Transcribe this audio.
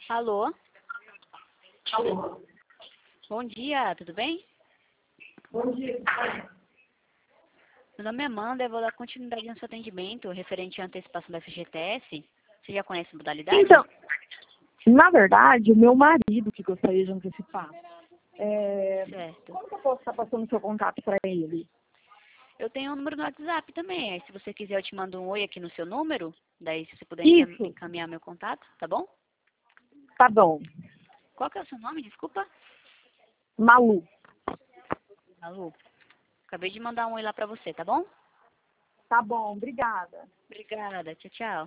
Alô? Alô. Bom dia, tudo bem? Bom dia. Meu nome é Amanda, eu vou dar continuidade no seu atendimento referente à antecipação da FGTS. Você já conhece a modalidade? Então, na verdade, o meu marido que gostaria de antecipar. Certo. Como que eu posso estar passando o seu contato para ele? Eu tenho um número no WhatsApp também, aí se você quiser eu te mando um oi aqui no seu número, daí se você puder Isso, encaminhar meu contato, tá bom? tá bom. Qual que é o seu nome, desculpa? Malu. Alô? Acabei de mandar um oi lá pra você, tá bom? Tá bom, obrigada. Obrigada, tchau, tchau.